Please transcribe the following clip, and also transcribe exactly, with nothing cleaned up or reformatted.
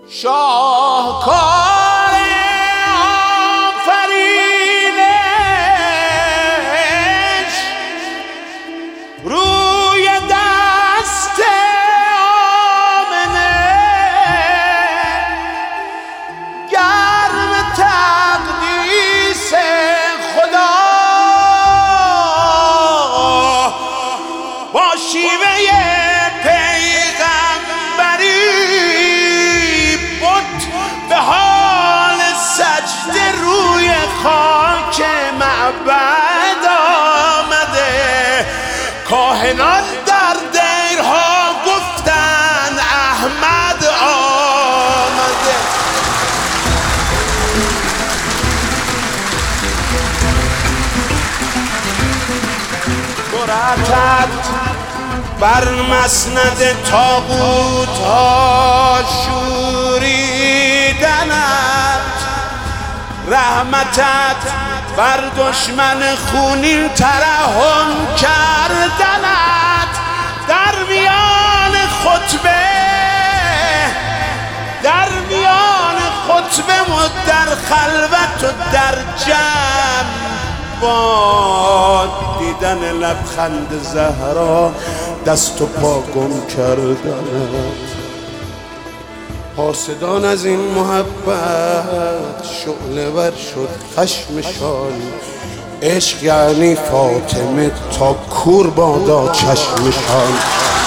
شاهکار آفرینش روی دست آمنه، گرم تقدیس خدا با شیوه روی خاک معبد آمده. کاهنان در دیرها گفتن احمد آمده. براتت بر مسند تابوت ها شوریدنت، رحمتت بر دشمن خونین ترحم کردنت. در میان خطبه در میان خطبه و در خلوت و در جمع با دیدن لبخند زهرا دست و پا گم کردنت. حاسدان از این محبت شعله ور شد خشمشان، عشق یعنی فاطمه تا کور بادا چشمشان.